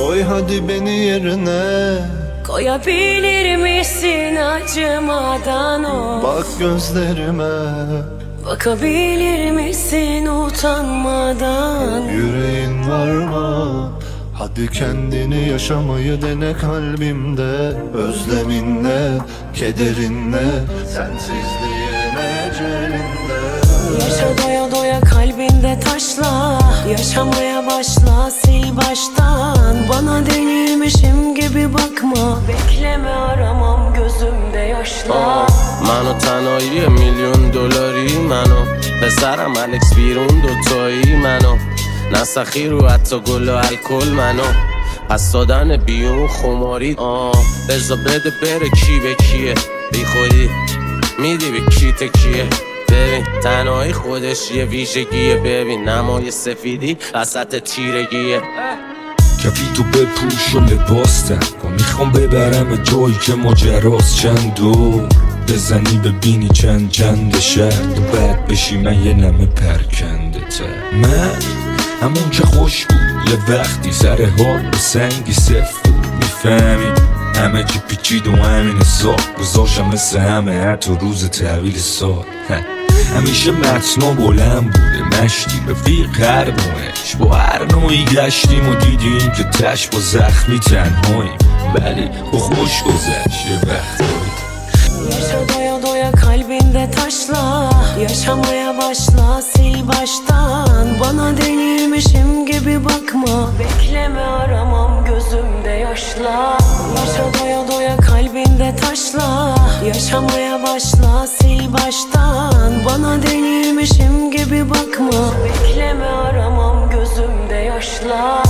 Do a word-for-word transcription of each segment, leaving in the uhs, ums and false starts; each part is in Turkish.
Koy hadi beni yerine, koyabilir misin acımadan o? bak gözlerime, bakabilir misin utanmadan? yüreğin var mı? Hadi kendini yaşamayı dene kalbimde. Özleminle, kederinle, sensizliğin ecelinde. Yaşa doya doya kalbinde taşla, yaşamaya başla sil baştan. Bana denilmişim gibi bakma, bekleme aramam gözümde yaşla. منو تنهایی میلیون دلاری منو پسرم الکس بیرون دوتایی منو نسخی رو حتی گل و الکل منو پس دادن بیون خماری آه بزا بده بره کی به کیه بی خودی میدی به کی تکیه ببین تنهایی خودش یه ویژگیه ببین نمای سفیدی وسط تیرگیه کفی تو بپوش و لباس تن کن میخوام ببرم جایی که ماجراست چند دور بزنی ببینی چند چند شهر و بعد بشی من یه نمه پرکنده تر من همون که خوش بود یه وقتی سر حال به سنگی صفت بود میفهمی همه چی پیچید و همین سال گذاشتم مثل همه حتی روز تحویل سال همیشه متنا بلند بوده مشتی رفیق هر نوعش با هر نوعی گشتیم و دیدیم که تش با زخمی تنهاییم ولی با خوش گذشت یه وقتایی. Yaşa doya doya kalbinde taşla, yaşamaya başla sil baştan. Bana denilmişim gibi bakma, bekleme aramam gözümde yaşla. Yaşa doya doya kalbinde taşla, yaşamaya başla sil baştan. Bana denilmişim gibi bakma, bekleme aramam gözümde yaşla.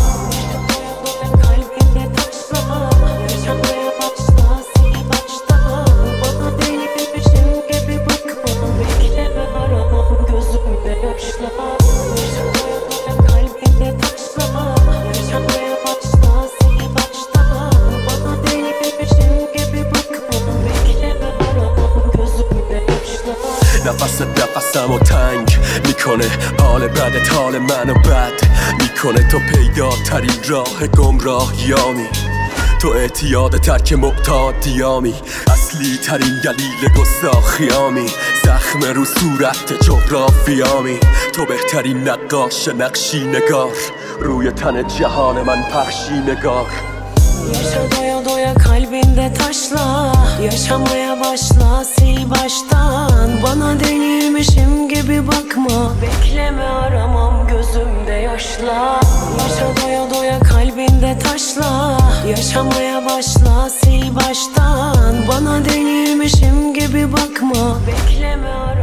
نفست نفسمو تنگ میکنه حال بد حال منو بد میکنه تو پیداترین راه گمراهیامی تو اعتیاد ترک معتادیامی اصلی ترین دلیل گستاخیامی زخم رو صورت جغرافیامی تو بهترین نقاش نقشی نگار روی تن جهان من پخشی نگار Yaşa doya doya kalbinde taşla, yaşamaya başla sil baştan. Bana denilmişim gibi bakma, bekleme aramam gözümde yaşla. Yaşa doya doya kalbinde taşla, yaşamaya başla sil baştan. Bana denilmişim gibi bakma, bekleme aramam.